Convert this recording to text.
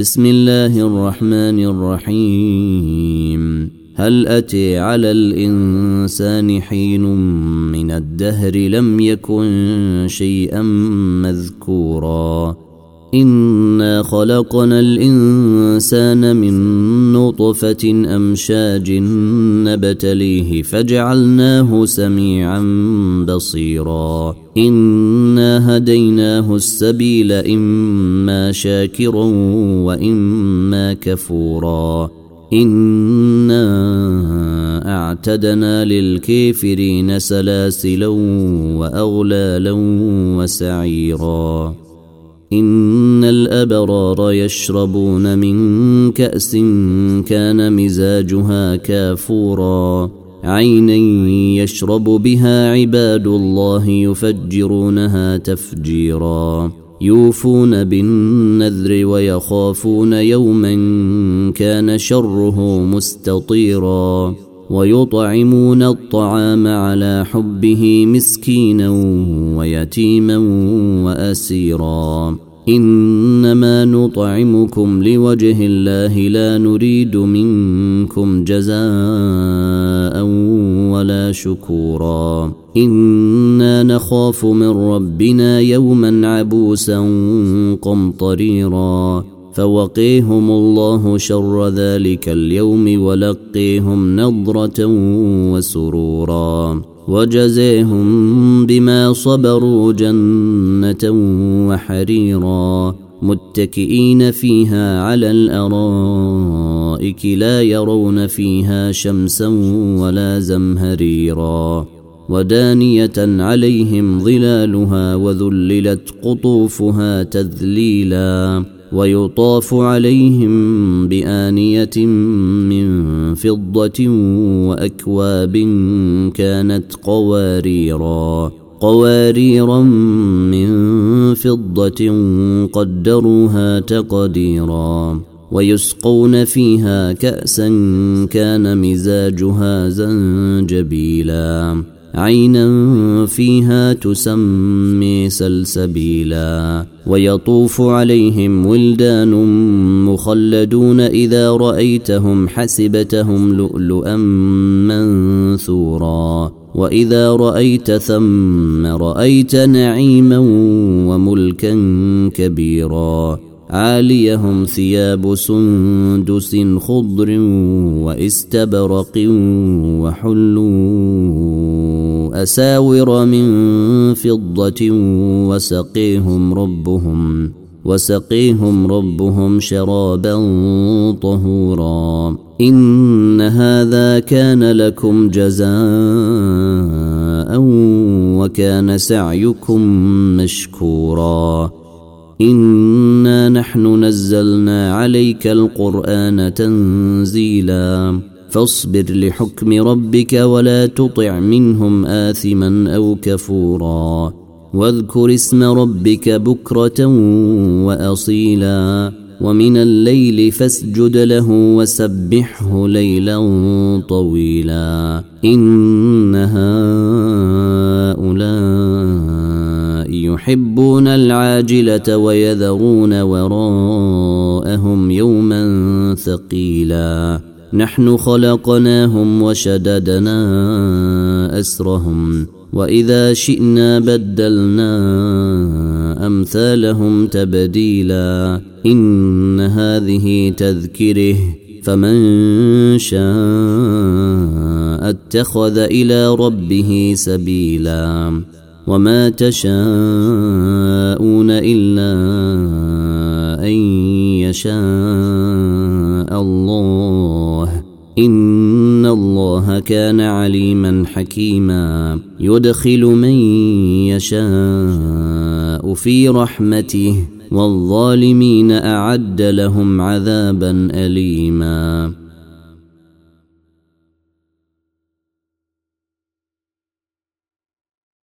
بسم الله الرحمن الرحيم. هل أتى على الإنسان حين من الدهر لم يكن شيئا مذكورا إنا خلقنا الإنسان من نطفة أمشاج نبتليه فجعلناه سميعا بصيرا إنا هديناه السبيل إما شاكرا وإما كفورا إنا أعتدنا للكافرين سلاسلا وأغلالا وسعيرا إن الأبرار يشربون من كأس كان مزاجها كافورا عينا يشرب بها عباد الله يفجرونها تفجيرا يوفون بالنذر ويخافون يوما كان شره مستطيرا ويطعمون الطعام على حبه مسكينا ويتيما وأسيرا إنما نطعمكم لوجه الله لا نريد منكم جزاء ولا شكورا إنا نخاف من ربنا يوما عبوسا قمطريرا فوقيهم الله شر ذلك اليوم ولقيهم نضرة وسرورا وجزيهم بما صبروا جنة وحريرا متكئين فيها على الأرائك لا يرون فيها شمسا ولا زمهريرا ودانية عليهم ظلالها وذللت قطوفها تذليلا ويطاف عليهم بآنية من فضة وأكواب كانت قواريرا من فضة قدروها تقديرا ويسقون فيها كأسا كان مزاجها زنجبيلا عينا فيها تسمي سلسبيلا ويطوف عليهم ولدان مخلدون إذا رأيتهم حسبتهم لؤلؤا منثورا وإذا رأيت ثم رأيت نعيما وملكا كبيرا عاليهم ثياب سندس خضر واستبرق وحلوا أساور من فضة وسقيهم ربهم شرابا طهورا إن هذا كان لكم جزاء وكان سعيكم مشكورا إنا نحن نزلنا عليك القرآن تنزيلا فاصبر لحكم ربك ولا تطع منهم آثما أو كفورا واذكر اسم ربك بكرة وأصيلا ومن الليل فاسجد له وسبحه ليلا طويلا إن هؤلاء يحبون العاجلة ويذرون وراءهم يوما ثقيلا نحن خلقناهم وشددنا أسرهم وإذا شئنا بدلنا أمثالهم تبديلا إن هذه تذكره فمن شاء اتخذ إلى ربه سبيلا وما تشاءون إلا أن يشاء الله إن الله كان عليما حكيما يدخل من يشاء في رحمته والظالمين أعد لهم عذابا أليما